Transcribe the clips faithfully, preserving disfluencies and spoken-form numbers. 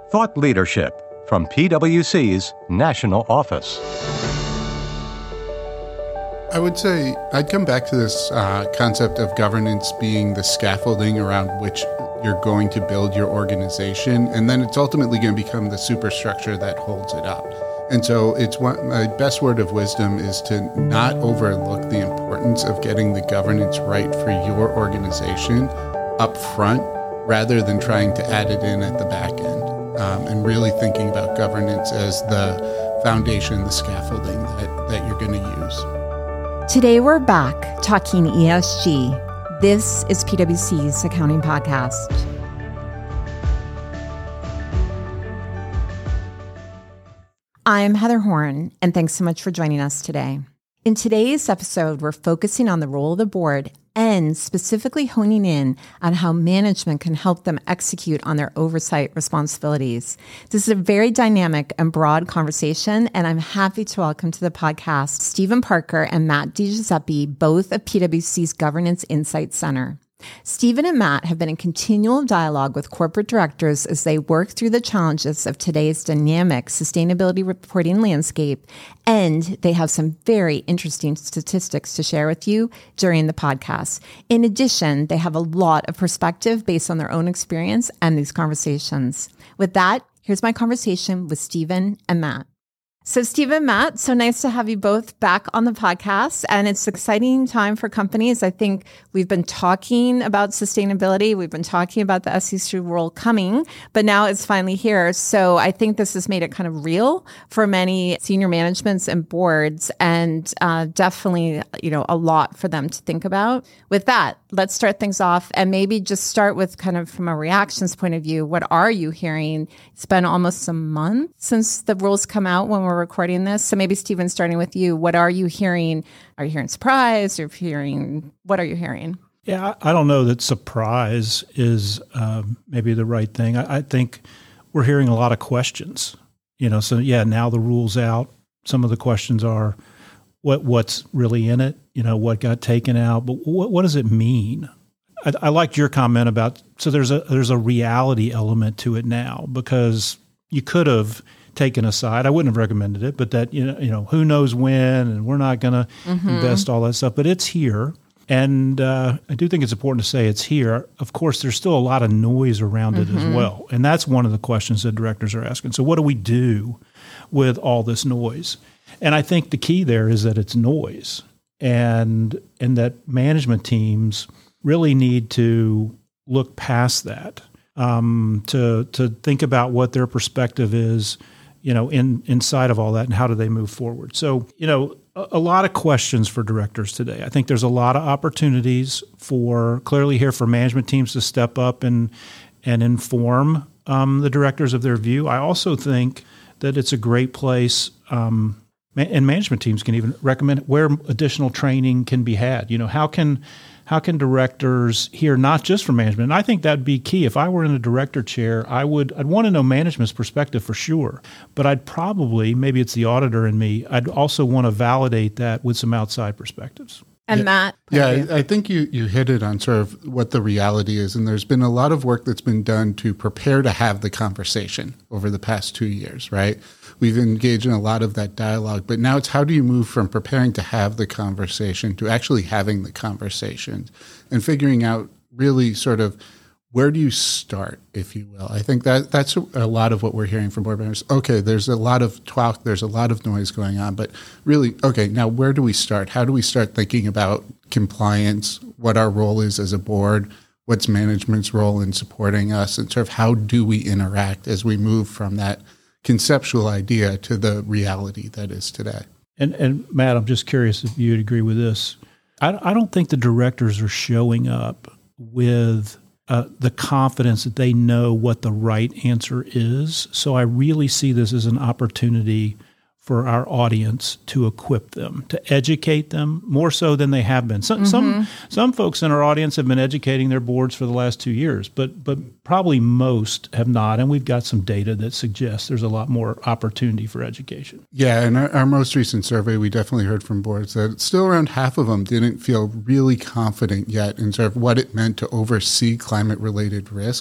Thought Leadership from P W C's National Office. I would say I'd come back to this uh, concept of governance being the scaffolding around which you're going to build your organization, and then it's ultimately going to become the superstructure that holds it up. And so it's one, my best word of wisdom is to not overlook the importance of getting the governance right for your organization up front rather than trying to add it in at the back end, um, and really thinking about governance as the foundation, the scaffolding that, that you're going to use. Today we're back talking E S G. This is P W C's Accounting Podcast. I'm Heather Horn, and thanks so much for joining us today. In today's episode, we're focusing on the role of the board and specifically honing in on how management can help them execute on their oversight responsibilities. This is a very dynamic and broad conversation, and I'm happy to welcome to the podcast Stephen Parker and Matt DiGiuseppe, both of P W C's Governance Insight Center. Stephen and Matt have been in continual dialogue with corporate directors as they work through the challenges of today's dynamic sustainability reporting landscape, and they have some very interesting statistics to share with you during the podcast. In addition, they have a lot of perspective based on their own experience and these conversations. With that, here's my conversation with Stephen and Matt. So Stephen, Matt, so nice to have you both back on the podcast, and it's an exciting time for companies. I think we've been talking about sustainability. We've been talking about the S E C rule coming, but now it's finally here. So I think this has made it kind of real for many senior managements and boards, and uh, definitely, you know, a lot for them to think about. With that, let's start things off and maybe just start with kind of from a reactions point of view. What are you hearing? It's been almost a month since the rules come out when we're recording this. So maybe Stephen, starting with you, what are you hearing? Are you hearing surprise? Are you hearing, what are you hearing? Yeah, I don't know that surprise is um, maybe the right thing. I, I think we're hearing a lot of questions, you know, so yeah, now the rule's out. Some of the questions are what what's really in it, you know, what got taken out, but what, what does it mean? I, I liked your comment about, so there's a, there's a reality element to it now, because you could have taken aside, I wouldn't have recommended it, but that, you know, you know, who knows when, and we're not going to mm-hmm. invest all that stuff, but it's here. And uh, I do think it's important to say it's here. Of course, there's still a lot of noise around mm-hmm. it as well. And that's one of the questions that directors are asking. So what do we do with all this noise? And I think the key there is that it's noise, and and that management teams really need to look past that, um, to to think about what their perspective is, you know, in inside of all that, and how do they move forward. So, you know, a, a lot of questions for directors today. I think there's a lot of opportunities for, clearly here, for management teams to step up and and inform um, the directors of their view. I also think that it's a great place, um, and management teams can even recommend where additional training can be had. You know, how can How can directors hear not just from management? And I think that'd be key. If I were in a director chair, I would, I'd want to know management's perspective for sure. But I'd probably, maybe it's the auditor in me, I'd also want to validate that with some outside perspectives. And yeah, Matt? Yeah, I, I think you, you hit it on sort of what the reality is. And there's been a lot of work that's been done to prepare to have the conversation over the past two years, right? We've engaged in a lot of that dialogue, but now it's how do you move from preparing to have the conversation to actually having the conversation and figuring out really sort of where do you start, if you will. I think that that's a lot of what we're hearing from board members. Okay, there's a lot of talk, there's a lot of noise going on, but really, okay, now where do we start? How do we start thinking about compliance, what our role is as a board, what's management's role in supporting us, and sort of how do we interact as we move from that conceptual idea to the reality that is today. And, and Matt, I'm just curious if you'd agree with this. I, I don't think the directors are showing up with uh, the confidence that they know what the right answer is. So I really see this as an opportunity for our audience to equip them, to educate them more so than they have been. Some mm-hmm. some some folks in our audience have been educating their boards for the last two years, but but probably most have not. And we've got some data that suggests there's a lot more opportunity for education. Yeah, in our, our most recent survey, we definitely heard from boards that still around half of them didn't feel really confident yet in sort of what it meant to oversee climate-related risks.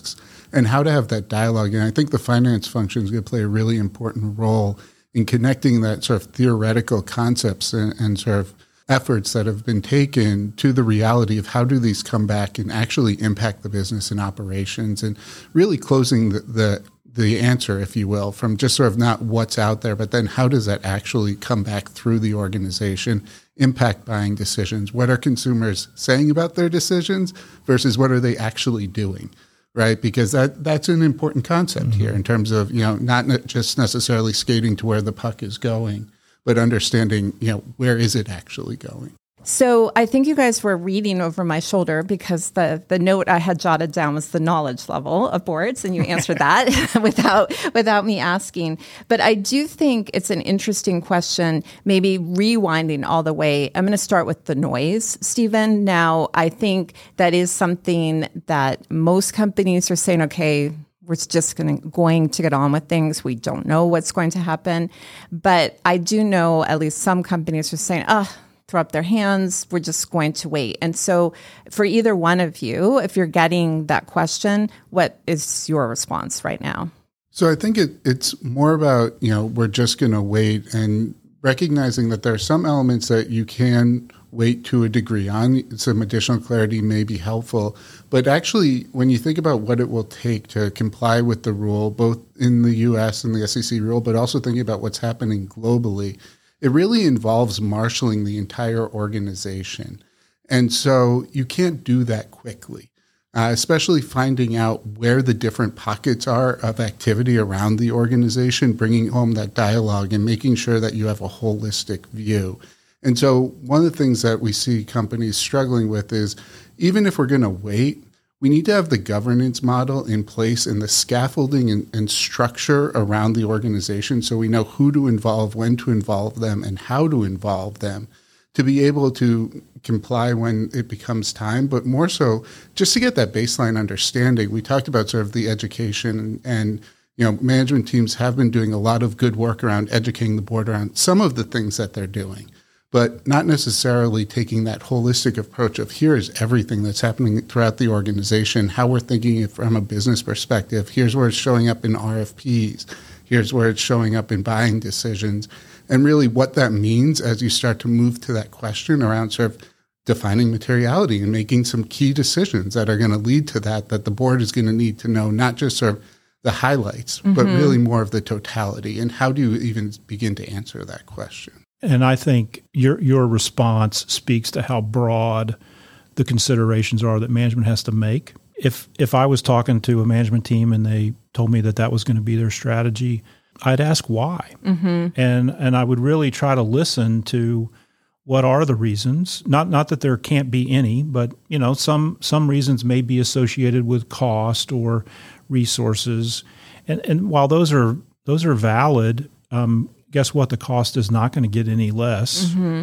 and how to have that dialogue. And I think the finance function is going to play a really important role in connecting that sort of theoretical concepts and, and sort of efforts that have been taken to the reality of how do these come back and actually impact the business and operations, and really closing the, the the answer, if you will, from just sort of not what's out there, but then how does that actually come back through the organization, impact buying decisions? What are consumers saying about their decisions versus what are they actually doing, right? Because that that's an important concept mm-hmm. here in terms of, you know, not just necessarily skating to where the puck is going, but understanding, you know, where is it actually going? So I think you guys were reading over my shoulder because the, the note I had jotted down was the knowledge level of boards, and you answered that without without me asking. But I do think it's an interesting question, maybe rewinding all the way. I'm going to start with the noise, Stephen. Now, I think that is something that most companies are saying, okay, we're just going to, going to get on with things. We don't know what's going to happen. But I do know at least some companies are saying, oh, throw up their hands, we're just going to wait. And so for either one of you, if you're getting that question, what is your response right now? So I think it, it's more about, you know, we're just going to wait, and recognizing that there are some elements that you can wait to a degree on. Some additional clarity may be helpful. But actually, when you think about what it will take to comply with the rule, both in the U S and the S E C rule, but also thinking about what's happening globally, it really involves marshaling the entire organization. And so you can't do that quickly, uh, especially finding out where the different pockets are of activity around the organization, bringing home that dialogue and making sure that you have a holistic view. And so one of the things that we see companies struggling with is, even if we're going to wait, we need to have the governance model in place and the scaffolding and, and structure around the organization so we know who to involve, when to involve them, and how to involve them to be able to comply when it becomes time, but more so just to get that baseline understanding. We talked about sort of the education and, and you know, management teams have been doing a lot of good work around educating the board around some of the things that they're doing, but not necessarily taking that holistic approach of here is everything that's happening throughout the organization, how we're thinking it from a business perspective. Here's where it's showing up in R F Ps. Here's where it's showing up in buying decisions. And really what that means as you start to move to that question around sort of defining materiality and making some key decisions that are going to lead to that, that the board is going to need to know, not just sort of the highlights, mm-hmm. but really more of the totality. And how do you even begin to answer that question? And I think your your response speaks to how broad the considerations are that management has to make. If if I was talking to a management team and they told me that that was going to be their strategy, I'd ask why. Mm-hmm. And and I would really try to listen to what are the reasons. Not not that there can't be any, but you know, some some reasons may be associated with cost or resources. And and while those are those are valid, um, guess what? The cost is not going to get any less. Mm-hmm.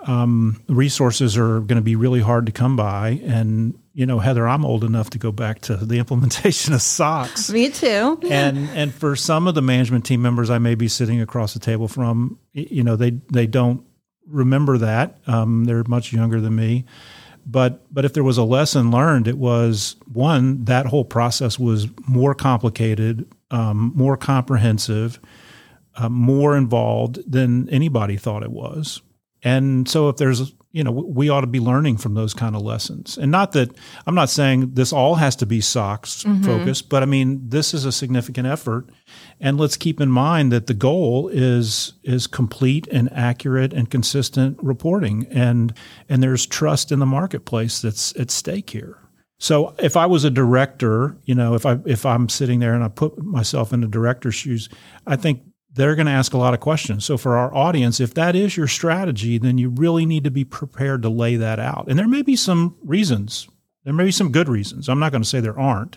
Um, resources are going to be really hard to come by. And, you know, Heather, I'm old enough to go back to the implementation of SOX. Me too. and and for some of the management team members I may be sitting across the table from, you know, they they don't remember that. Um, they're much younger than me. But but if there was a lesson learned, it was, one, that whole process was more complicated, um, more comprehensive, Uh, more involved than anybody thought it was. And so if there's, you know, we ought to be learning from those kind of lessons. And not that, I'm not saying this all has to be SOX mm-hmm. focused, but I mean, this is a significant effort. And let's keep in mind that the goal is is complete and accurate and consistent reporting. And and there's trust in the marketplace that's at stake here. So if I was a director, you know, if I if I'm sitting there and I put myself in the director's shoes, I think they're going to ask a lot of questions. So for our audience, if that is your strategy, then you really need to be prepared to lay that out. And there may be some reasons. There may be some good reasons. I'm not going to say there aren't.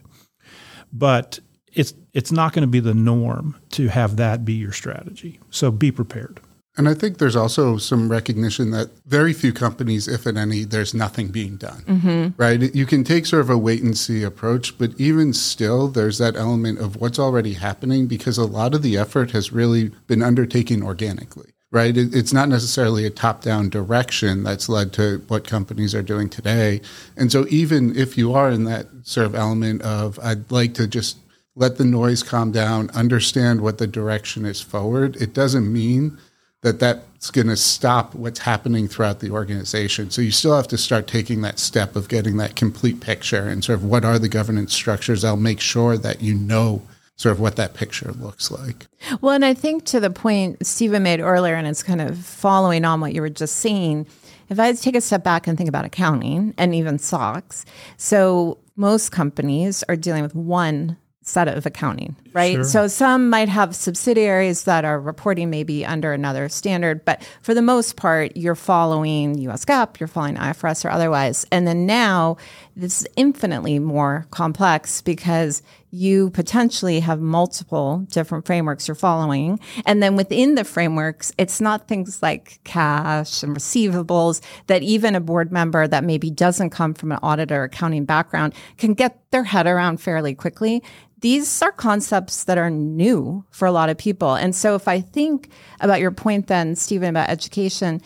But it's it's not going to be the norm to have that be your strategy. So be prepared. And I think there's also some recognition that very few companies, if at any, there's nothing being done, mm-hmm. right? You can take sort of a wait and see approach, but even still, there's that element of what's already happening because a lot of the effort has really been undertaken organically, right? It, it's not necessarily a top-down direction that's led to what companies are doing today. And so even if you are in that sort of element of, I'd like to just let the noise calm down, understand what the direction is forward, it doesn't mean that that's going to stop what's happening throughout the organization. So you still have to start taking that step of getting that complete picture and sort of what are the governance structures. I'll make sure that you know sort of what that picture looks like. Well, and I think to the point Stephen made earlier, and it's kind of following on what you were just saying, if I take a step back and think about accounting and even S O X, so most companies are dealing with one set of accounting, right? Sure. So some might have subsidiaries that are reporting maybe under another standard, but for the most part, you're following U S GAAP, you're following I F R S or otherwise. And then now this is infinitely more complex because you potentially have multiple different frameworks you're following. And then within the frameworks, it's not things like cash and receivables that even a board member that maybe doesn't come from an audit or accounting background can get their head around fairly quickly. These are concepts that are new for a lot of people. And so if I think about your point then, Stephen, about education,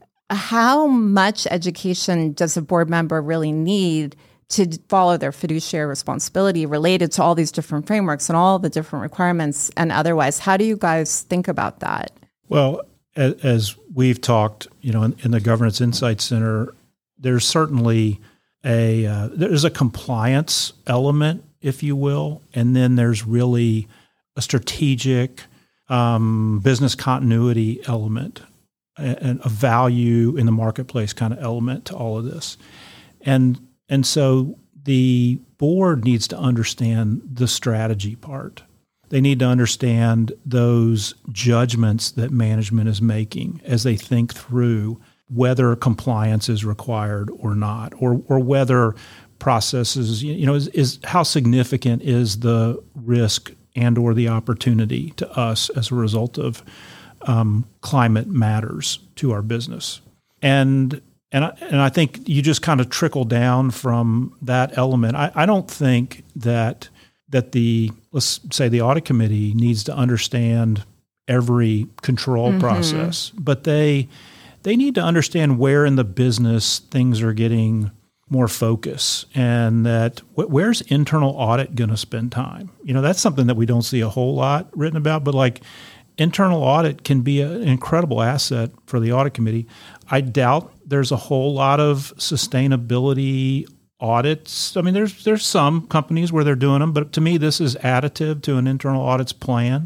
how much education does a board member really need to follow their fiduciary responsibility related to all these different frameworks and all the different requirements and otherwise? How do you guys think about that? Well, as, as we've talked, you know, in, in the Governance Insight Center, there's certainly a uh, there's a compliance element, if you will, and then there's really a strategic um, business continuity element and a value in the marketplace kind of element to all of this. And and so the board needs to understand the strategy part. They need to understand those judgments that management is making as they think through whether compliance is required or not, or or whether processes, you know, is, is how significant is the risk and or the opportunity to us as a result of um, climate matters to our business. And and I, and I think you just kind of trickle down from that element. I, I don't think that that the, let's say the audit committee needs to understand every control mm-hmm. process, but they they need to understand where in the business things are getting more focus, and that wh- where's internal audit going to spend time? You know, that's something that we don't see a whole lot written about, but like internal audit can be a, an incredible asset for the audit committee. I doubt there's a whole lot of sustainability audits. I mean, there's there's some companies where they're doing them, but to me, this is additive to an internal audit's plan.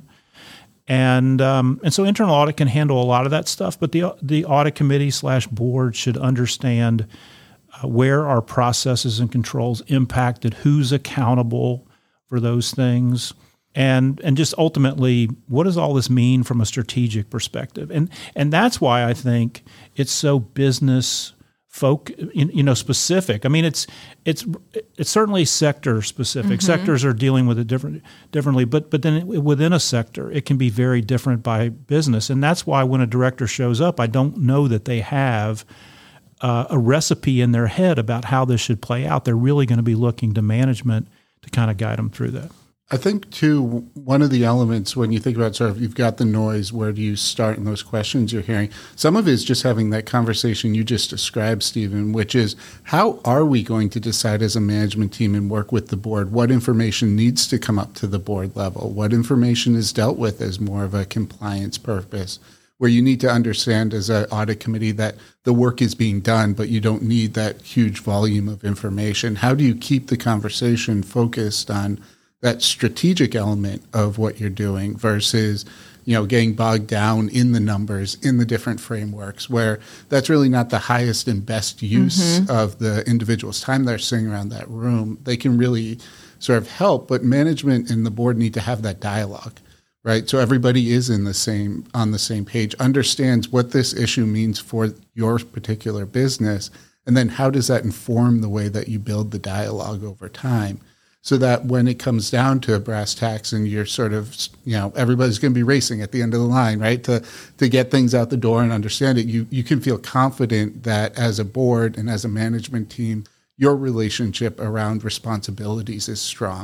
And um, and so internal audit can handle a lot of that stuff, but the the audit committee slash board should understand uh, where our processes and controls impacted, who's accountable for those things, and and just ultimately, what does all this mean from a strategic perspective? And and that's why I think it's so business folk, you know, specific. I mean, it's it's it's certainly sector specific. Mm-hmm. Sectors are dealing with it different differently, but but then within a sector, it can be very different by business, and that's why when a director shows up, I don't know that they have uh, a recipe in their head about how this should play out. They're really going to be looking to management to kind of guide them through that. I think, too, one of the elements when you think about sort of you've got the noise, where do you start in those questions you're hearing? Some of it is just having that conversation you just described, Stephen, which is how are we going to decide as a management team and work with the board what information needs to come up to the board level, what information is dealt with as more of a compliance purpose, where you need to understand as an audit committee that the work is being done, but you don't need that huge volume of information. How do you keep the conversation focused on that strategic element of what you're doing versus, you know, getting bogged down in the numbers, in the different frameworks, where that's really not the highest and best use mm-hmm. of the individual's time they're sitting around that room. They can really sort of help, but management and the board need to have that dialogue, right? So everybody is in the same on the same page, understands what this issue means for your particular business, and then how does that inform the way that you build the dialogue over time? So that when it comes down to brass tacks and you're sort of, you know, everybody's going to be racing at the end of the line, right, to to get things out the door and understand it, you you can feel confident that as a board and as a management team, your relationship around responsibilities is strong.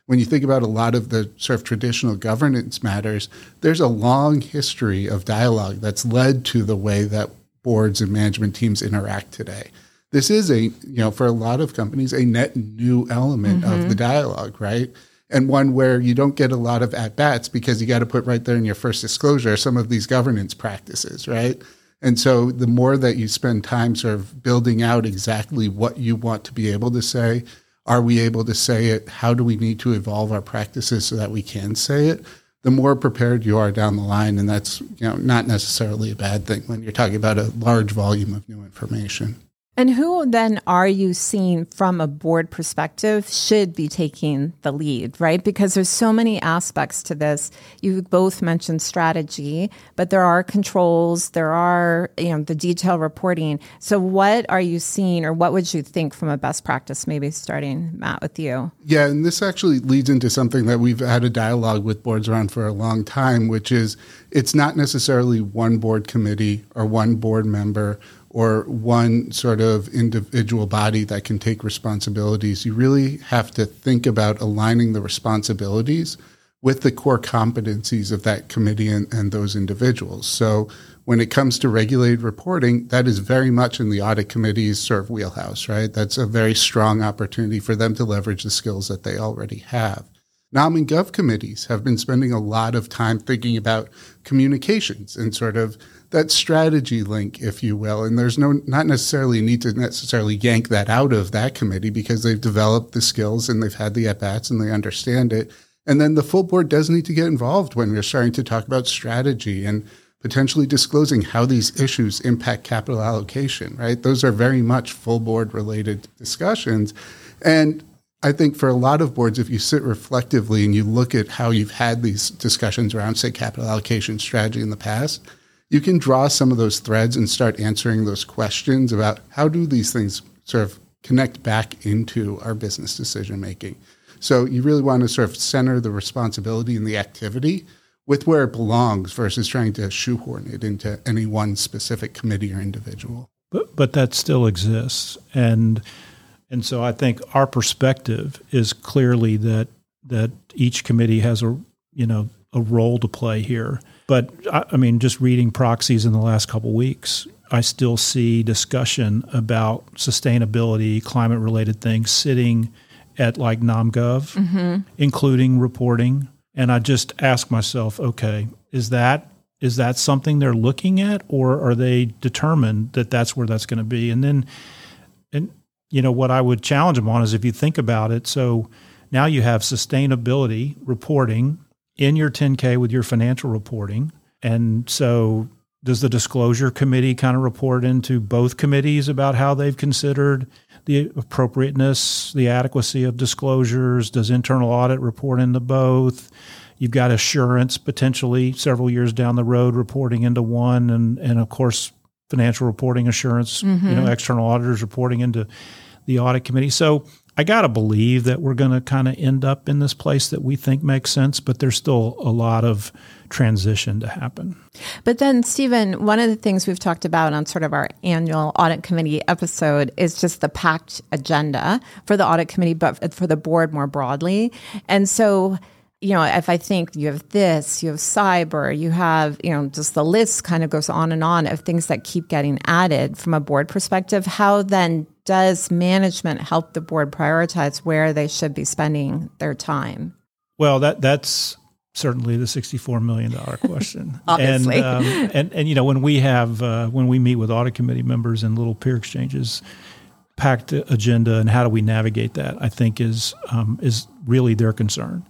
when you think about a lot of the sort of traditional governance matters, there's a long history of dialogue that's led to the way that boards and management teams interact today. This is a, you know, for a lot of companies, a net new element mm-hmm. of the dialogue, right? And one where you don't get a lot of at-bats because you got to put right there in your first disclosure some of these governance practices, right? And so the more that you spend time sort of building out exactly what you want to be able to say, are we able to say it? How do we need to evolve our practices so that we can say it? The more prepared you are down the line, and that's, you know, not necessarily a bad thing when you're talking about a large volume of new information. And who then are you seeing from a board perspective should be taking the lead, right? Because there's so many aspects to this. You both mentioned strategy, but there are controls, there are, you know, the detailed reporting. So what are you seeing, or what would you think from a best practice, maybe starting, Matt, with you? Yeah, and this actually leads into something that we've had a dialogue with boards around for a long time, which is it's not necessarily one board committee or one board member or one sort of individual body that can take responsibilities. You really have to think about aligning the responsibilities with the core competencies of that committee and, and those individuals. So when it comes to regulated reporting, that is very much in the audit committee's sort of wheelhouse, right? That's a very strong opportunity for them to leverage the skills that they already have. Nom and Gov committees have been spending a lot of time thinking about communications and sort of that strategy link, if you will. And there's no not necessarily a need to necessarily yank that out of that committee because they've developed the skills and they've had the at-bats and they understand it. And then the full board does need to get involved when we're starting to talk about strategy and potentially disclosing how these issues impact capital allocation, right? Those are very much full board related discussions. And I think for a lot of boards, if you sit reflectively and you look at how you've had these discussions around, say, capital allocation strategy in the past, you can draw some of those threads and start answering those questions about how do these things sort of connect back into our business decision making. So you really want to sort of center the responsibility and the activity with where it belongs versus trying to shoehorn it into any one specific committee or individual. But but that still exists. And And so I think our perspective is clearly that that each committee has a you know a role to play here. But I, I mean, just reading proxies in the last couple of weeks, I still see discussion about sustainability, climate-related things sitting at like NomGov, mm-hmm. including reporting. And I just ask myself, okay, is that is that something they're looking at, or are they determined that that's where that's going to be? And then, and you know, what I would challenge them on is if you think about it, so now you have sustainability reporting in your ten K with your financial reporting. And so does the disclosure committee kind of report into both committees about how they've considered the appropriateness, the adequacy of disclosures? Does internal audit report into both? You've got assurance potentially several years down the road reporting into one, and, and of course, financial reporting assurance, mm-hmm. you know, external auditors reporting into the audit committee. So I got to believe that we're going to kind of end up in this place that we think makes sense, but there's still a lot of transition to happen. But then, Stephen, one of the things we've talked about on sort of our annual audit committee episode is just the packed agenda for the audit committee, but for the board more broadly. And so, you know, if I think you have this, you have cyber, you have, you know, just the list kind of goes on and on of things that keep getting added from a board perspective, how then does management help the board prioritize where they should be spending their time? Well, that that's certainly the sixty-four million dollars question. Obviously. And, um, and, and, you know, when we have, uh, when we meet with audit committee members in little peer exchanges, packed agenda and how do we navigate that, I think is um, is really their concern.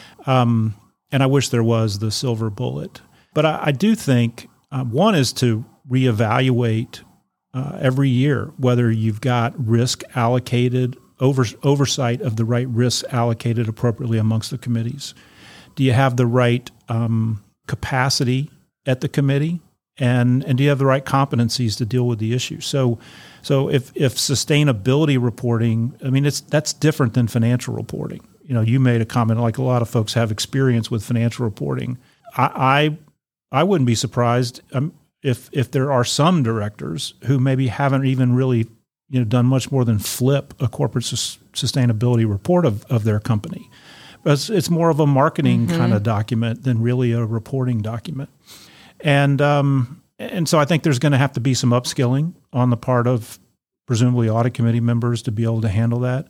Um, and I wish there was the silver bullet. But I, I do think uh, one is to reevaluate uh, every year whether you've got risk allocated, over, oversight of the right risks allocated appropriately amongst the committees. Do you have the right um, capacity at the committee? And and do you have the right competencies to deal with the issue? So so if if sustainability reporting, I mean, it's that's different than financial reporting. You know, you made a comment like a lot of folks have experience with financial reporting. I I, I wouldn't be surprised um, if if there are some directors who maybe haven't even really you know done much more than flip a corporate sus- sustainability report of, of their company. It's, it's more of a marketing mm-hmm. kind of document than really a reporting document. And um, and so I think there's going to have to be some upskilling on the part of presumably audit committee members to be able to handle that.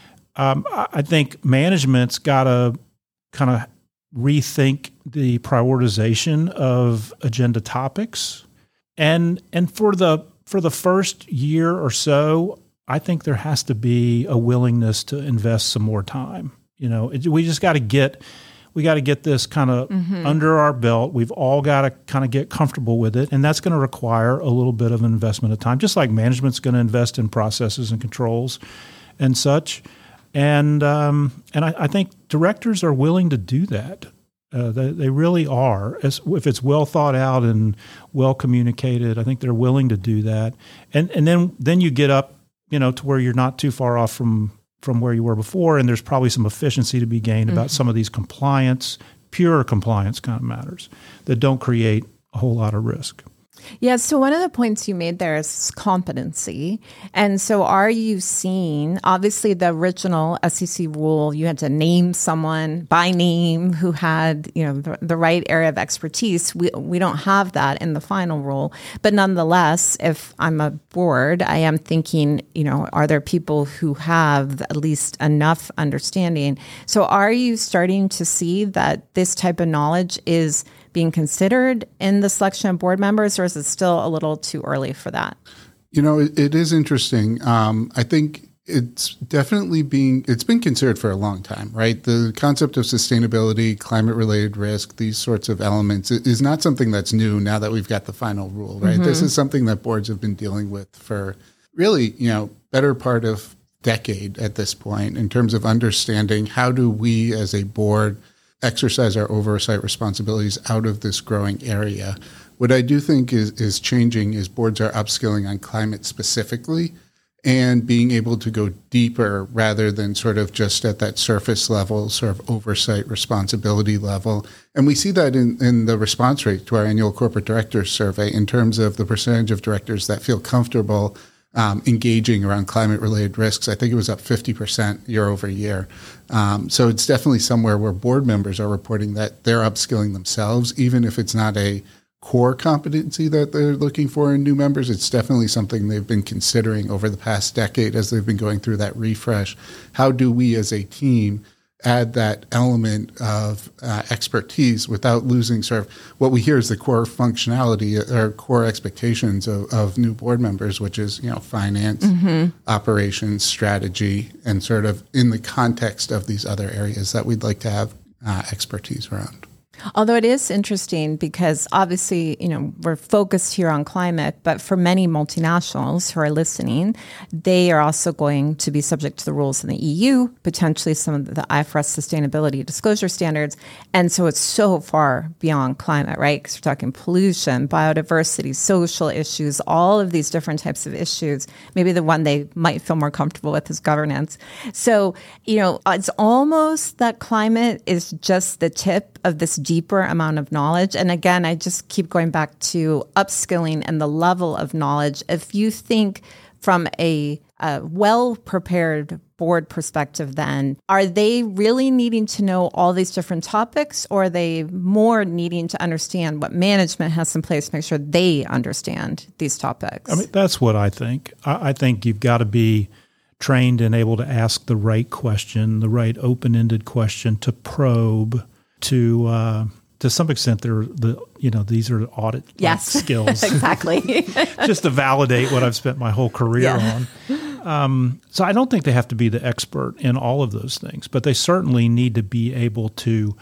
Um, I think management's got to kind of rethink the prioritization of agenda topics. And and for the for the first year or so, I think there has to be a willingness to invest some more time. You know, it, we just got to get we got to get this kind of mm-hmm. under our belt. We've all got to kind of get comfortable with it, and that's going to require a little bit of an investment of time, just like management's going to invest in processes and controls and such. And um, and I, I think directors are willing to do that. Uh, they, they really are. As, if it's well thought out and well communicated, I think they're willing to do that. And and then then you get up, you know, to where you're not too far off from from where you were before, and there's probably some efficiency to be gained mm-hmm. about some of these compliance, pure compliance kind of matters that don't create a whole lot of risk. Yeah, so one of the points you made there is competency. And so are you seeing, obviously the original S E C rule, you had to name someone by name who had, you know, the, the right area of expertise. We we don't have that in the final rule. But nonetheless, if I'm a board, I am thinking, you know, are there people who have at least enough understanding? So are you starting to see that this type of knowledge is being considered in the selection of board members, or is it still a little too early for that? You know, it, it is interesting. Um, I think it's definitely being, it's been considered for a long time, right? The concept of sustainability, climate-related risk, these sorts of elements is not something that's new now that we've got the final rule, right? Mm-hmm. This is something that boards have been dealing with for really, you know, better part of decade at this point in terms of understanding how do we as a board exercise our oversight responsibilities out of this growing area. What I do think is, is changing is boards are upskilling on climate specifically and being able to go deeper rather than sort of just at that surface level, sort of oversight responsibility level. And we see that in, in the response rate to our annual corporate directors survey in terms of the percentage of directors that feel comfortable Um, engaging around climate-related risks. I think it was up fifty percent year over year. Um, so it's definitely somewhere where board members are reporting that they're upskilling themselves, even if it's not a core competency that they're looking for in new members. It's definitely something they've been considering over the past decade as they've been going through that refresh. How do we as a team add that element of uh, expertise without losing sort of what we hear is the core functionality or core expectations of, of new board members, which is, you know, finance, mm-hmm. operations, strategy, and sort of in the context of these other areas that we'd like to have uh, expertise around. Although it is interesting because obviously, you know, we're focused here on climate, but for many multinationals who are listening, they are also going to be subject to the rules in the E U, potentially some of the I F R S sustainability disclosure standards. And so it's so far beyond climate, right? Because we're talking pollution, biodiversity, social issues, all of these different types of issues. Maybe the one they might feel more comfortable with is governance. So, you know, it's almost that climate is just the tip of this deeper amount of knowledge. And again, I just keep going back to upskilling and the level of knowledge. If you think from a, a well-prepared board perspective, then are they really needing to know all these different topics, or are they more needing to understand what management has in place to make sure they understand these topics? I mean, that's what I think. I, I think you've got to be trained and able to ask the right question, the right open-ended question to probe. To uh, to some extent, they're the you know these are audit yes. skills exactly just to validate what I've spent my whole career yeah. on. Um, so I don't think they have to be the expert in all of those things, but they certainly need to be able to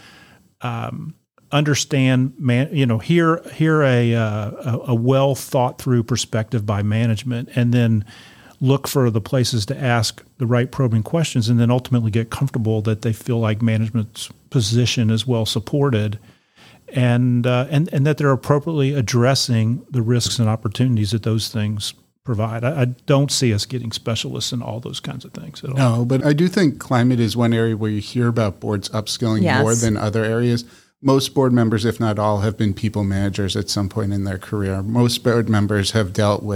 um, understand, man, you know, hear hear a uh, a well thought through perspective by management, and then look for the places to ask the right probing questions, and then ultimately get comfortable that they feel like management's position is well supported, and uh, and and that they're appropriately addressing the risks and opportunities that those things provide. I, I don't see us getting specialists in all those kinds of things at all. No, but I do think climate is one area where you hear about boards upskilling yes. more than other areas. Most board members, if not all, have been people managers at some point in their career. Most board members have dealt with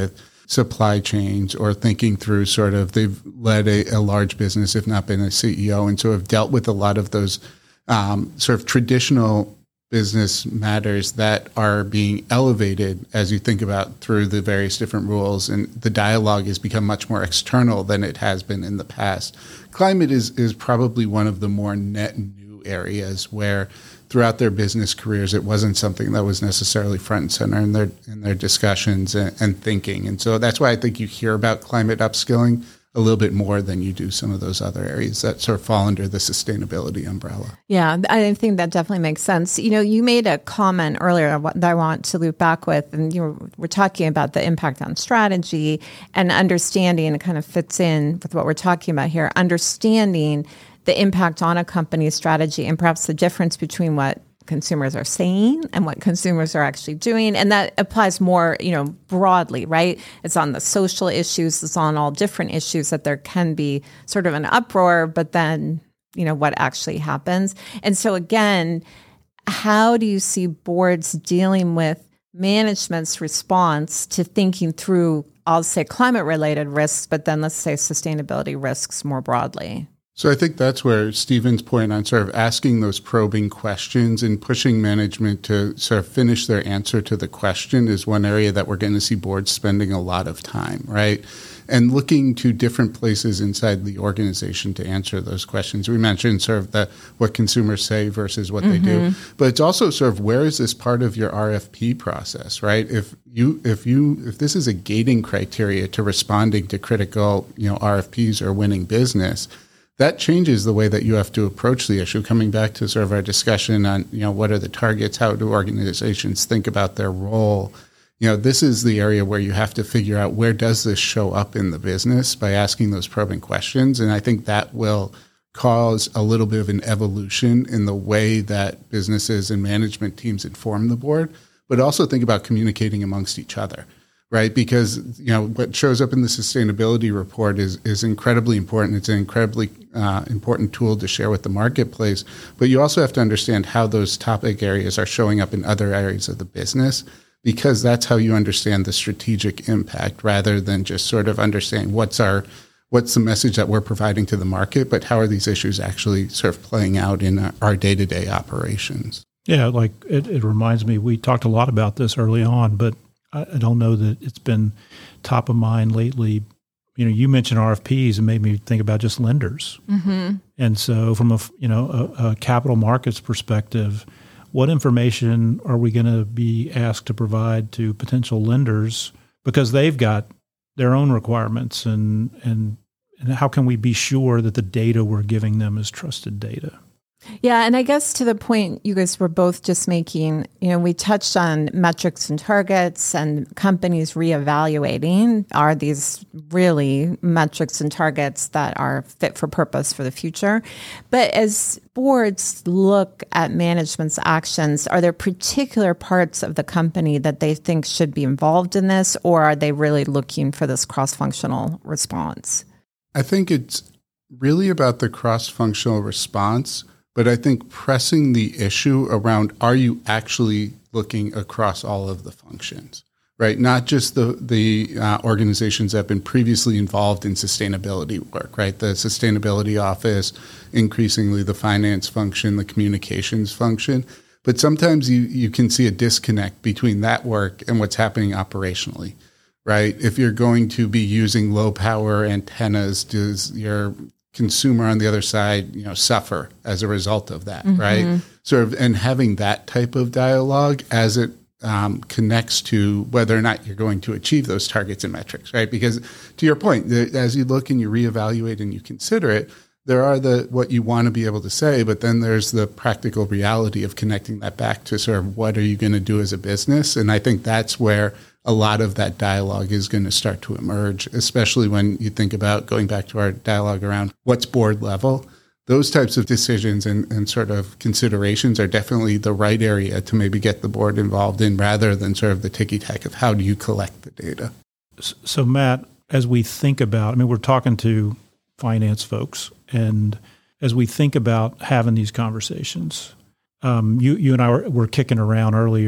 supply chains or thinking through sort of, they've led a, a large business, if not been a C E O, and so have dealt with a lot of those um, sort of traditional business matters that are being elevated as you think about through the various different rules, and the dialogue has become much more external than it has been in the past. Climate is is probably one of the more net new areas where throughout their business careers it wasn't something that was necessarily front and center in their in their discussions and, and thinking. And so that's why I think you hear about climate upskilling a little bit more than you do some of those other areas that sort of fall under the sustainability umbrella. Yeah, I think that definitely makes sense. You know, you made a comment earlier that I want to loop back with, and you were, we're talking about the impact on strategy and understanding, and it kind of fits in with what we're talking about here, understanding the impact on a company's strategy and perhaps the difference between what consumers are saying and what consumers are actually doing. And that applies more, you know, broadly, right? It's on the social issues, it's on all different issues that there can be sort of an uproar, but then, you know, what actually happens. And so again, how do you see boards dealing with management's response to thinking through, I'll say climate related risks, but then let's say sustainability risks more broadly? So I think that's where Stephen's point on sort of asking those probing questions and pushing management to sort of finish their answer to the question is one area that we're going to see boards spending a lot of time, right? And looking to different places inside the organization to answer those questions. We mentioned sort of the what consumers say versus what mm-hmm. they do, but it's also sort of where is this part of your R F P process, right? If you if you if this is a gating criteria to responding to critical, you know, R F Ps or winning business, that changes the way that you have to approach the issue. Coming back to sort of our discussion on, you know, what are the targets? How do organizations think about their role? You know, this is the area where you have to figure out where does this show up in the business by asking those probing questions. And I think that will cause a little bit of an evolution in the way that businesses and management teams inform the board, but also think about communicating amongst each other. Right, because you know what shows up in the sustainability report is is incredibly important. It's an incredibly uh, important tool to share with the marketplace. But you also have to understand how those topic areas are showing up in other areas of the business, because that's how you understand the strategic impact, rather than just sort of understanding what's our what's the message that we're providing to the market, but how are these issues actually sort of playing out in our day to day operations. Yeah, like it, it reminds me, we talked a lot about this early on, but I don't know that it's been top of mind lately. You know, you mentioned R F Ps and made me think about just lenders. Mm-hmm. And so from a, you know, a, a capital markets perspective, what information are we going to be asked to provide to potential lenders, because they've got their own requirements, and, and, and how can we be sure that the data we're giving them is trusted data? Yeah, and I guess to the point you guys were both just making, you know, we touched on metrics and targets and companies reevaluating, are these really metrics and targets that are fit for purpose for the future? But as boards look at management's actions, are there particular parts of the company that they think should be involved in this, or are they really looking for this cross-functional response? I think it's really about the cross-functional response. But I think pressing the issue around, are you actually looking across all of the functions, right? Not just the, the uh, organizations that have been previously involved in sustainability work, right? The sustainability office, increasingly the finance function, the communications function. But sometimes you, you can see a disconnect between that work and what's happening operationally, right? If you're going to be using low power antennas, does your consumer on the other side, you know, suffer as a result of that, mm-hmm. right? Sort of, and having that type of dialogue as it um, connects to whether or not you're going to achieve those targets and metrics, right? Because to your point, the, as you look and you reevaluate and you consider it, there are the what you want to be able to say, but then there's the practical reality of connecting that back to sort of what are you going to do as a business? And I think that's where a lot of that dialogue is going to start to emerge, especially when you think about going back to our dialogue around what's board level. Those types of decisions and, and sort of considerations are definitely the right area to maybe get the board involved in, rather than sort of the ticky-tack of how do you collect the data. So, Matt, as we think about, I mean, we're talking to finance folks, and as we think about having these conversations, um, you, you and I were, were kicking around earlier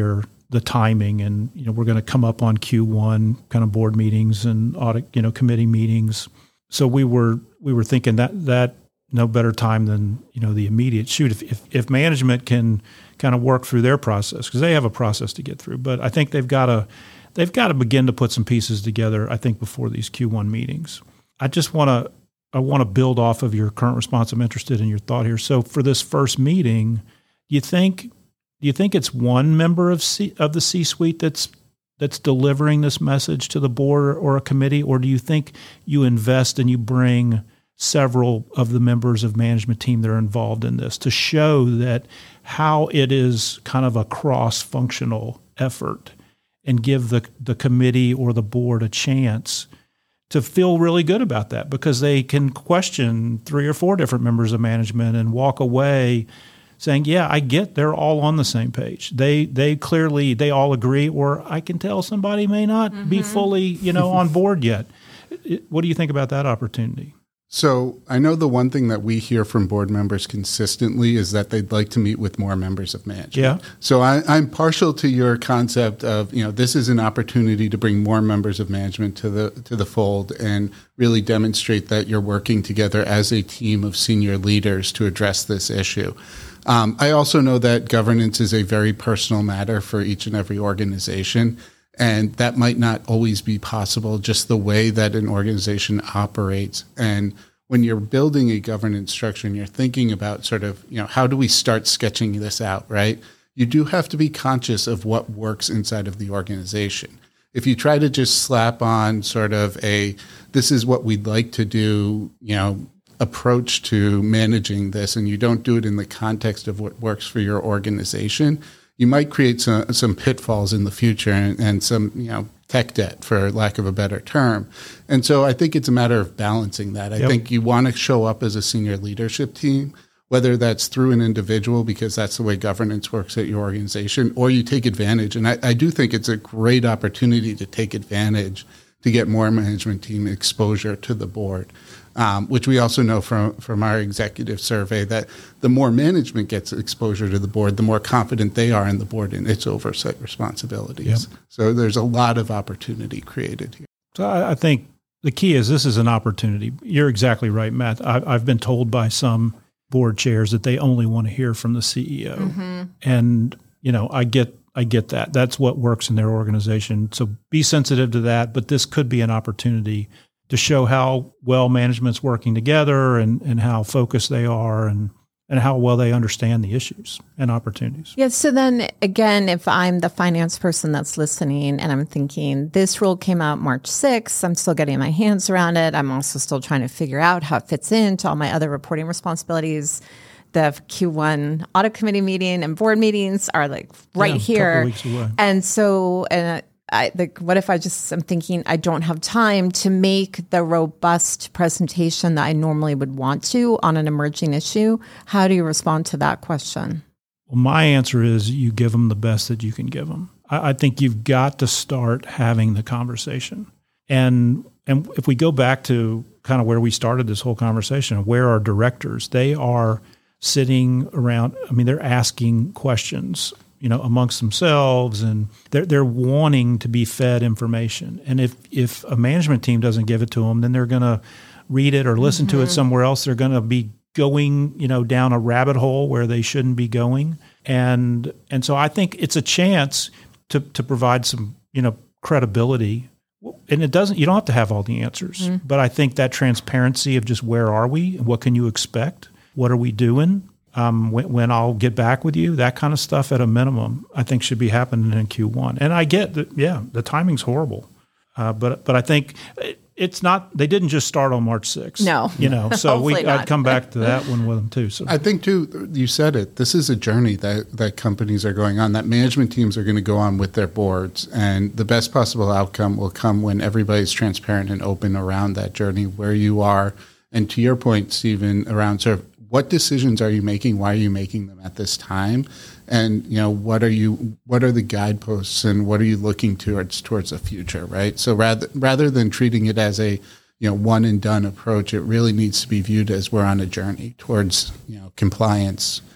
the timing, and you know we're going to come up on Q one kind of board meetings and audit, you know, committee meetings. So we were we were thinking that that no better time than you know the immediate shoot. If if, if management can kind of work through their process, because they have a process to get through, but I think they've got to they've got to begin to put some pieces together. I think before these Q one meetings. I just want to I want to build off of your current response. I'm interested in your thought here. So for this first meeting, do you think do you think it's one member of C, of the C-suite that's that's delivering this message to the board or a committee, or do you think you invest and you bring several of the members of management team that are involved in this to show that how it is kind of a cross-functional effort and give the the committee or the board a chance to feel really good about that, because they can question three or four different members of management and walk away saying, yeah, I get they're all on the same page. They they clearly, they all agree, or I can tell somebody may not mm-hmm. be fully, you know, on board yet. What do you think about that opportunity? So I know the one thing that we hear from board members consistently is that they'd like to meet with more members of management. Yeah. So I, I'm partial to your concept of, you know, this is an opportunity to bring more members of management to the to the fold and really demonstrate that you're working together as a team of senior leaders to address this issue. Um, I also know that governance is a very personal matter for each and every organization. And that might not always be possible, just the way that an organization operates. And when you're building a governance structure and you're thinking about sort of, you know, how do we start sketching this out, right? You do have to be conscious of what works inside of the organization. If you try to just slap on sort of a, this is what we'd like to do, you know, approach to managing this, and you don't do it in the context of what works for your organization, you might create some, some pitfalls in the future and, and some, you know, tech debt, for lack of a better term. And so I think it's a matter of balancing that. I yep. think you want to show up as a senior leadership team, whether that's through an individual, because that's the way governance works at your organization, or you take advantage. And I, I do think it's a great opportunity to take advantage to get more management team exposure to the board. Um, which we also know from, from our executive survey that the more management gets exposure to the board, the more confident they are in the board and its oversight responsibilities. Yep. So there's a lot of opportunity created here. So I, I think the key is this is an opportunity. You're exactly right, Matt. I, I've been told by some board chairs that they only want to hear from the C E O. Mm-hmm. And, you know, I get I get that. That's what works in their organization. So be sensitive to that. But this could be an opportunity to show how well management's working together and, and how focused they are and, and how well they understand the issues and opportunities. Yeah. So then again, if I'm the finance person that's listening and I'm thinking this rule came out March sixth, I'm still getting my hands around it. I'm also still trying to figure out how it fits into all my other reporting responsibilities. The Q one audit committee meeting and board meetings are like right yeah, here. A couple weeks away. And so, and I, like, what if I just am thinking I don't have time to make the robust presentation that I normally would want to on an emerging issue? How do you respond to that question? Well, my answer is you give them the best that you can give them. I, I think you've got to start having the conversation. And and if we go back to kind of where we started this whole conversation, where are directors? They are sitting around, I mean, they're asking questions, you know, amongst themselves, and they're they're wanting to be fed information. And if if a management team doesn't give it to them, then they're going to read it or listen mm-hmm. to it somewhere else. They're going to be going, you know, down a rabbit hole where they shouldn't be going. And and so I think it's a chance to to provide some, you know, credibility. And it doesn't, you don't have to have all the answers, mm-hmm. but I think that transparency of just where are we, what can you expect, what are we doing? Um, when, when I'll get back with you, that kind of stuff at a minimum, I think should be happening in Q one. And I get that, yeah, the timing's horrible. Uh, but but I think it's not, they didn't just start on March sixth. No. You know, so we, not. I'd come back to that one with them too. So I think too, you said it, this is a journey that, that companies are going on, that management teams are going to go on with their boards. And the best possible outcome will come when everybody's transparent and open around that journey, where you are. And to your point, Stephen, around sort of what decisions are you making? Why are you making them at this time? And, you know, what are you, what are the guideposts and what are you looking towards, towards the future, right? So rather, rather than treating it as a, you know, one and done approach, it really needs to be viewed as we're on a journey towards, you know, compliance,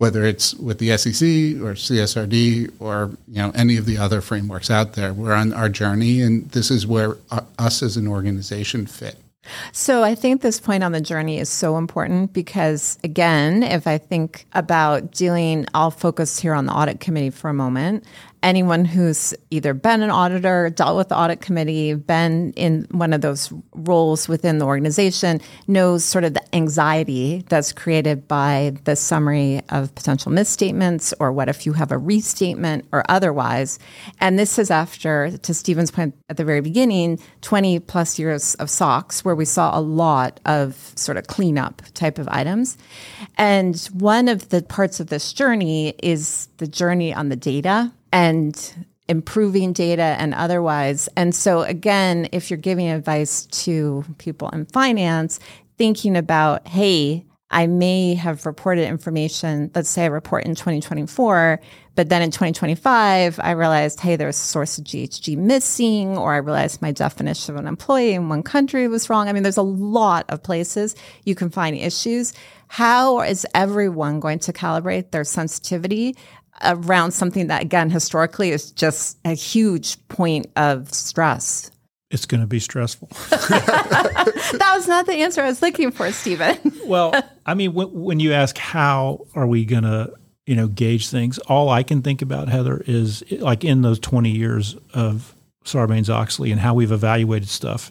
whether it's with the S E C or C S R D or you know any of the other frameworks out there. We're on our journey, and this is where us as an organization fit. So I think this point on the journey is so important because, again, if I think about dealing, I'll focus here on the audit committee for a moment. Anyone who's either been an auditor, dealt with the audit committee, been in one of those roles within the organization, knows sort of the anxiety that's created by the summary of potential misstatements, or what if you have a restatement or otherwise. And this is after, to Stephen's point at the very beginning, twenty plus years of S O X, where we saw a lot of sort of cleanup type of items. And one of the parts of this journey is the journey on the data and improving data and otherwise. And so again, if you're giving advice to people in finance, thinking about, hey, I may have reported information, let's say I report in twenty twenty-four, but then in twenty twenty-five, I realized, hey, there's a source of G H G missing, or I realized my definition of an employee in one country was wrong. I mean, there's a lot of places you can find issues. How is everyone going to calibrate their sensitivity around something that, again, historically is just a huge point of stress? It's going to be stressful. That was not the answer I was looking for, Stephen. Well, I mean, when, when you ask how are we going to, you know, gauge things, all I can think about, Heather, is like in those twenty years of Sarbanes-Oxley and how we've evaluated stuff,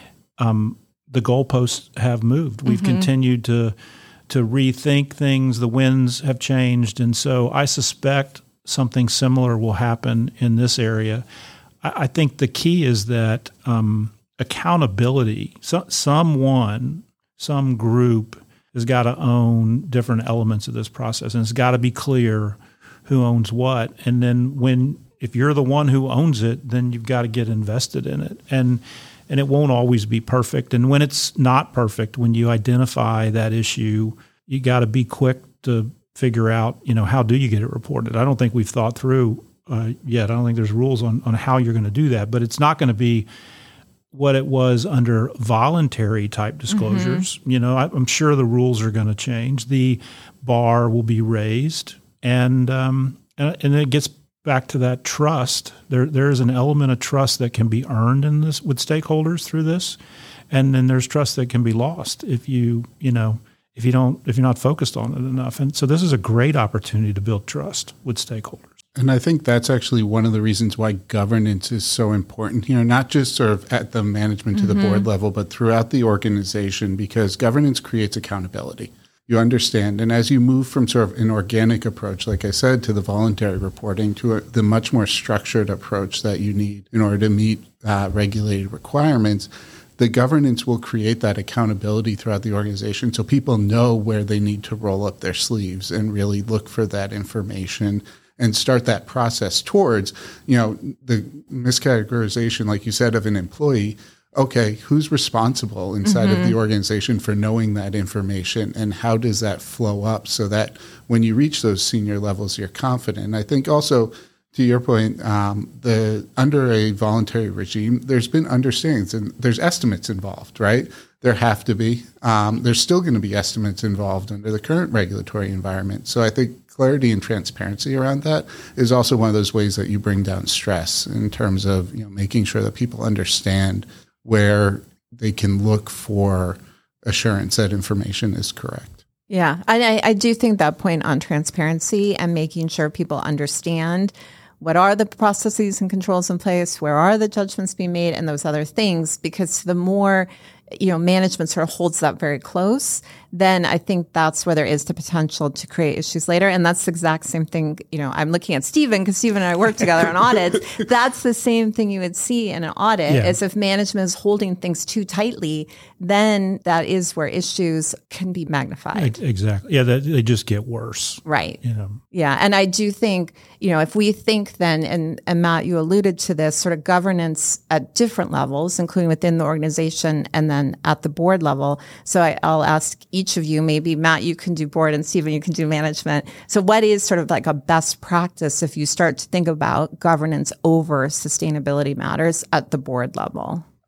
um, the goalposts have moved. We've mm-hmm. continued to to rethink things. The winds have changed. And so I suspect something similar will happen in this area. I, I think the key is that um, accountability, so, someone, some group has got to own different elements of this process. And it's got to be clear who owns what. And then when, if you're the one who owns it, then you've got to get invested in it. And And it won't always be perfect. And when it's not perfect, when you identify that issue, you got to be quick to figure out, you know, how do you get it reported? I don't think we've thought through uh, yet. I don't think there's rules on, on how you're going to do that. But it's not going to be what it was under voluntary type disclosures. Mm-hmm. You know, I, I'm sure the rules are going to change. The bar will be raised. And, um, and, and it gets back to that trust. There, there is an element of trust that can be earned in this with stakeholders through this, and then there's trust that can be lost if you, you know, if you don't, if you're not focused on it enough. And so this is a great opportunity to build trust with stakeholders. And I think that's actually one of the reasons why governance is so important here, not just sort of at the management to mm-hmm. the board level, but throughout the organization, because governance creates accountability. You understand. And as you move from sort of an organic approach, like I said, to the voluntary reporting, to a, the much more structured approach that you need in order to meet uh, regulated requirements, the governance will create that accountability throughout the organization so people know where they need to roll up their sleeves and really look for that information and start that process towards, you know, the miscategorization, like you said, of an employee. Okay, who's responsible inside mm-hmm. of the organization for knowing that information, and how does that flow up so that when you reach those senior levels, you're confident? And I think also, to your point, um, the under a voluntary regime, there's been understandings and there's estimates involved, right? There have to be. Um, there's still going to be estimates involved under the current regulatory environment. So I think clarity and transparency around that is also one of those ways that you bring down stress in terms of, you know, making sure that people understand where they can look for assurance that information is correct. Yeah, I, I do think that point on transparency and making sure people understand what are the processes and controls in place, where are the judgments being made, and those other things, because the more, you know, management sort of holds that very close, then I think that's where there is the potential to create issues later. And that's the exact same thing, you know, I'm looking at Stephen because Stephen and I work together on audits. That's the same thing you would see in an audit yeah. is if management is holding things too tightly, then that is where issues can be magnified. Exactly. Yeah, they, they just get worse. Right. You know. Yeah. And I do think, you know, if we think then, and, and Matt, you alluded to this, sort of governance at different levels, including within the organization and then at the board level. So I, I'll ask each of you, maybe Matt, you can do board and Stephen, you can do management. So what is sort of like a best practice if you start to think about governance over sustainability matters at the board level?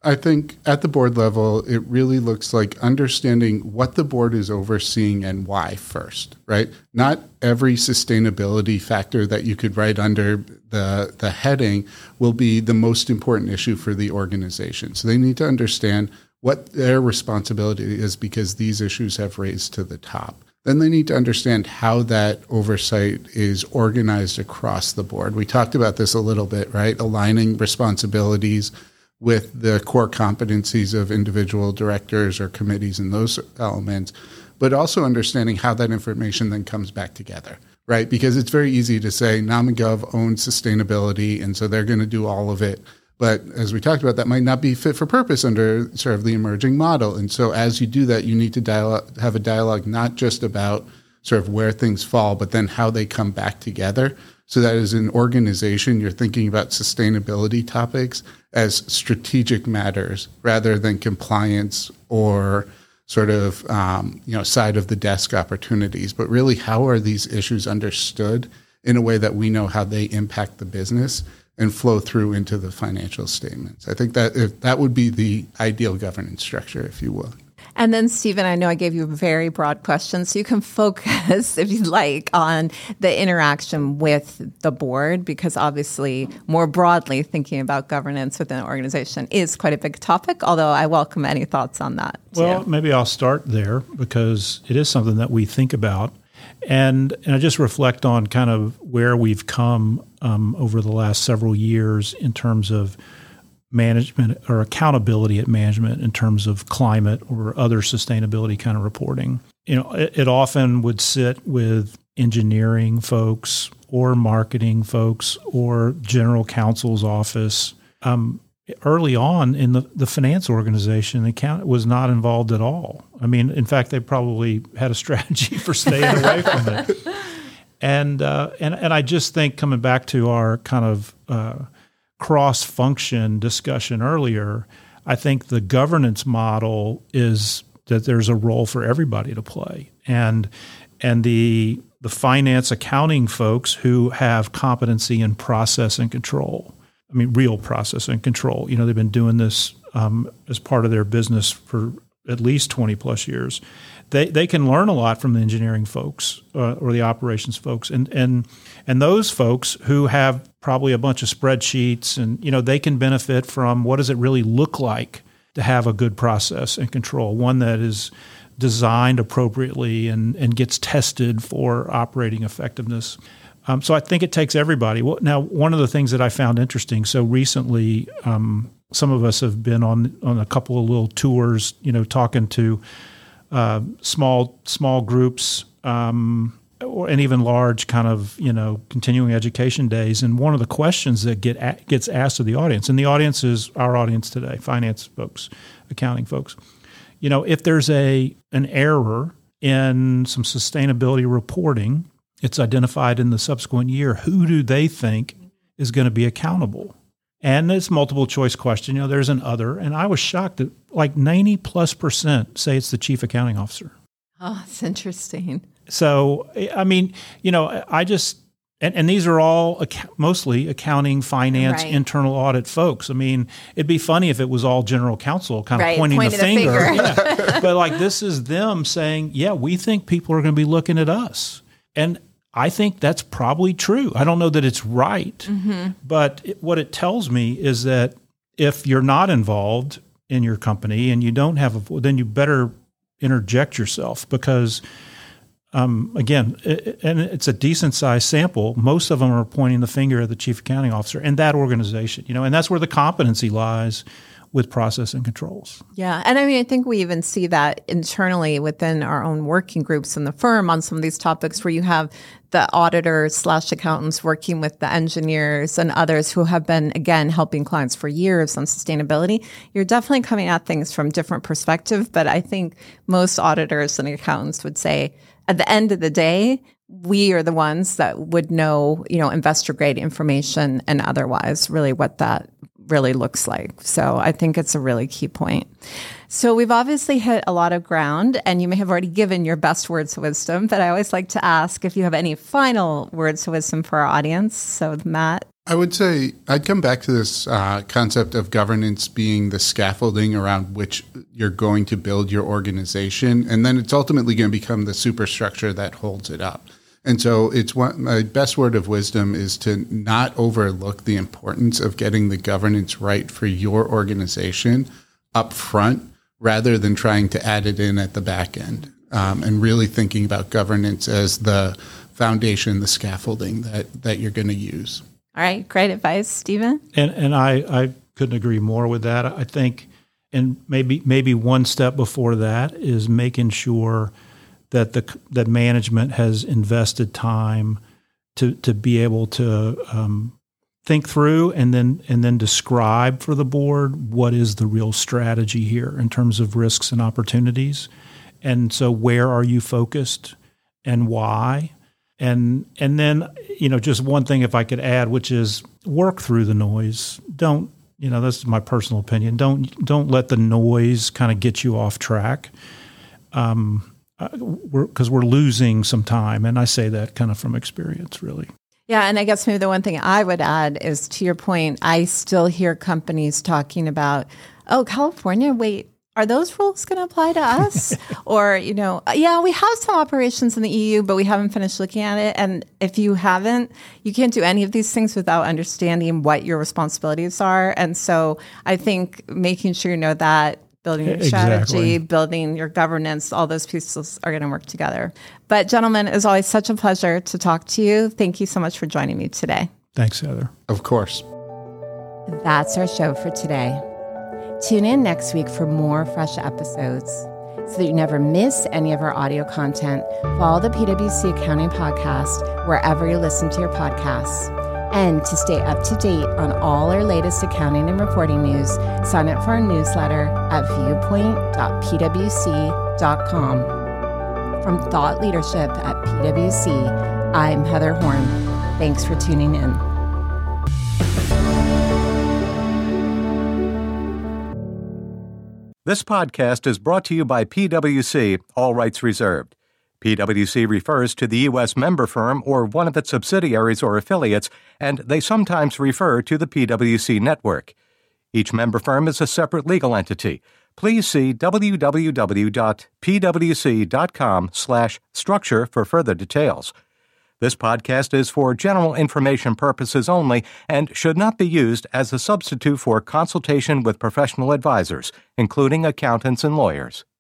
I think at the board level, it really looks like understanding what the board is overseeing and why first, right? Not every sustainability factor that you could write under the, the heading will be the most important issue for the organization. So they need to understand what their responsibility is because these issues have raised to the top. Then they need to understand how that oversight is organized across the board. We talked about this a little bit, right? Aligning responsibilities with the core competencies of individual directors or committees and those elements, but also understanding how that information then comes back together, right? Because it's very easy to say NominGov owns sustainability, and so they're going to do all of it. But as we talked about, that might not be fit for purpose under sort of the emerging model. And so as you do that, you need to dialogue, have a dialogue not just about sort of where things fall, but then how they come back together. So that as an organization, you're thinking about sustainability topics as strategic matters rather than compliance or sort of um, you know side of the desk opportunities. But really, how are these issues understood in a way that we know how they impact the business and flow through into the financial statements? I think that if that would be the ideal governance structure, if you will. And then, Stephen, I know I gave you a very broad question, so you can focus, if you'd like, on the interaction with the board, because obviously, more broadly, thinking about governance within an organization is quite a big topic, although I welcome any thoughts on that, too. Well, maybe I'll start there, because it is something that we think about. And, and I just reflect on kind of where we've come um, over the last several years in terms of management or accountability at management in terms of climate or other sustainability kind of reporting. You know, it, it often would sit with engineering folks or marketing folks or general counsel's office. Um, early on in the, the finance organization, the account was not involved at all. I mean, in fact, they probably had a strategy for staying away from it. And, uh, and, and I just think coming back to our kind of uh, cross-function discussion earlier, I think the governance model is that there's a role for everybody to play. And and the the finance accounting folks who have competency in process and control, I mean, real process and control. You know, they've been doing this um, as part of their business for at least twenty plus years. They they can learn a lot from the engineering folks uh, or the operations folks, and and and those folks who have probably a bunch of spreadsheets, and you know they can benefit from what does it really look like to have a good process and control, one that is designed appropriately and and gets tested for operating effectiveness. Um, so I think it takes everybody. Well, now, one of the things that I found interesting, so recently, um, some of us have been on on a couple of little tours, you know, talking to uh, small small groups um, or, and even large kind of, you know, continuing education days. And one of the questions that get a, gets asked of the audience, and the audience is our audience today, finance folks, accounting folks, you know, if there's a an error in some sustainability reporting, it's identified in the subsequent year, who do they think is going to be accountable? And it's multiple choice question. You know, there's an other. And I was shocked that like ninety plus percent say it's the chief accounting officer. Oh, it's interesting. So, I mean, you know, I just, and, and these are all ac- mostly accounting, finance, right. internal audit folks. I mean, it'd be funny if it was all general counsel kind of right. pointing, pointing the, the finger. finger. Yeah. But like this is them saying, yeah, we think people are going to be looking at us. And I think that's probably true. I don't know that it's right, mm-hmm. but it, what it tells me is that if you're not involved in your company and you don't have a, then you better interject yourself because, um, again, it, and it's a decent sized sample. Most of them are pointing the finger at the chief accounting officer and that organization, you know, and that's where the competency lies with process and controls. Yeah. And I mean, I think we even see that internally within our own working groups in the firm on some of these topics where you have the auditors slash accountants working with the engineers and others who have been, again, helping clients for years on sustainability. You're definitely coming at things from different perspectives, but I think most auditors and accountants would say at the end of the day, we are the ones that would know, you know, investor grade information and otherwise really what that really looks like. So I think it's a really key point. So we've obviously hit a lot of ground and you may have already given your best words of wisdom, but I always like to ask if you have any final words of wisdom for our audience. So Matt, I would say I'd come back to this uh, concept of governance being the scaffolding around which you're going to build your organization, and then it's ultimately going to become the superstructure that holds it up. And so it's one, my best word of wisdom is to not overlook the importance of getting the governance right for your organization up front rather than trying to add it in at the back end, um, and really thinking about governance as the foundation, the scaffolding that, that you're going to use. All right, great advice, Stephen. And and I, I couldn't agree more with that. I think, and maybe maybe one step before that is making sure that the that management has invested time to to be able to um, think through and then and then describe for the board what is the real strategy here in terms of risks and opportunities, and so where are you focused and why. And and then, you know, just one thing if I could add, which is work through the noise. Don't, you know, that's my personal opinion. Don't don't let the noise kind of get you off track, um, we're, 'cause we're losing some time. And I say that kind of from experience, really. Yeah, and I guess maybe the one thing I would add is, to your point, I still hear companies talking about, oh, California, wait, are those rules going to apply to us? Or, you know, yeah, we have some operations in the E U, but we haven't finished looking at it. And if you haven't, you can't do any of these things without understanding what your responsibilities are. And so I think making sure you know that, building your Exactly. strategy, building your governance, all those pieces are going to work together. But gentlemen, it's always such a pleasure to talk to you. Thank you so much for joining me today. Thanks, Heather. Of course. That's our show for today. Tune in next week for more fresh episodes. So that you never miss any of our audio content, follow the P W C Accounting Podcast wherever you listen to your podcasts. And to stay up to date on all our latest accounting and reporting news, sign up for our newsletter at viewpoint dot p w c dot com. From Thought Leadership at P W C, I'm Heather Horn. Thanks for tuning in. This podcast is brought to you by P W C, all rights reserved. P W C refers to the U S member firm or one of its subsidiaries or affiliates, and they sometimes refer to the P W C network. Each member firm is a separate legal entity. Please see w w w dot p w c dot com slash structure for further details. This podcast is for general information purposes only and should not be used as a substitute for consultation with professional advisors, including accountants and lawyers.